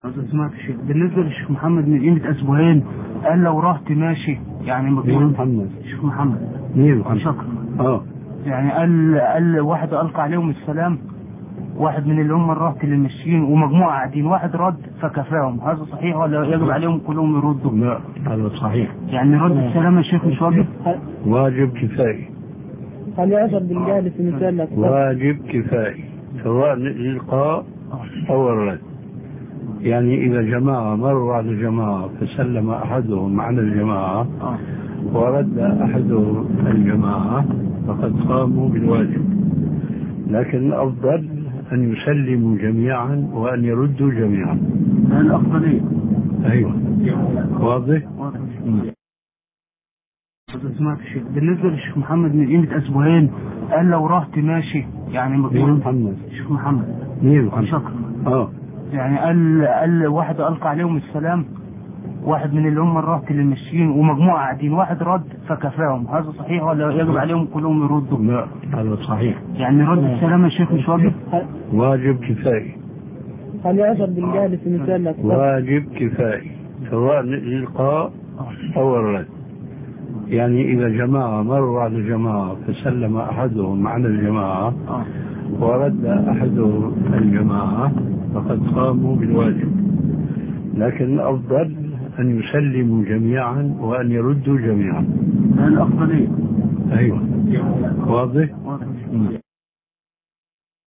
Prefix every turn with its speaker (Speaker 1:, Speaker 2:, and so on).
Speaker 1: سمعت الشيخ بالنسبة للشيخ محمد من قيمة أسبوعين قال لو رحت ماشي يعني
Speaker 2: مين محمد؟
Speaker 1: الشيخ محمد
Speaker 2: مين محمد؟
Speaker 1: شكرا. يعني قال واحد ألقى عليهم السلام، واحد من اللي هم رحت للمشيين ومجموعة قاعدين، واحد رد فكفاهم. هذا صحيح ولا يجب عليهم كلهم يردوا؟
Speaker 2: لا هذا صحيح.
Speaker 1: يعني رد السلام يا شيخ مش واجب؟
Speaker 2: واجب كفائي.
Speaker 3: هل يعذر بالجهل في مثال
Speaker 2: واجب كفائي سواء الإلقاء أو الرد. يعني إذا جماعة مروا على جماعة فسلم أحدهم على الجماعة ورد أحدهم الجماعة فقد قاموا بالواجب، لكن الأفضل أن يسلموا جميعا وأن يردوا جميعا.
Speaker 1: الأفضلية.
Speaker 2: أيوة واضح؟
Speaker 1: سمعت الشيخ بالنسبة للشيخ محمد من قيمة أسبوعين قال لو رحت ماشي يعني
Speaker 2: مين محمد؟
Speaker 1: الشيخ محمد
Speaker 2: مين محمد؟
Speaker 1: شكرا. يعني قال واحد ألقى عليهم السلام، واحد من اللي هم رحت للمشيين ومجموعة قاعدين، واحد رد فكفاهم. هذا صحيح ولا يجب عليهم كلهم يردوا؟
Speaker 2: لا هذا صحيح.
Speaker 1: يعني رد السلام يا شيخ مش واجب؟
Speaker 2: واجب كفائي.
Speaker 3: هل يعذر بالجهل في مثال
Speaker 2: واجب كفائي سواء الإلقاء أو الرد. يعني إذا جماعة مروا على جماعة فسلم أحدهم على الجماعة ورد أحدهم الجماعة فقد قاموا بالواجب، لكن الأفضل أن يسلموا جميعا وأن يردوا جميعا.
Speaker 1: الأفضلية.
Speaker 2: أيوة واضح؟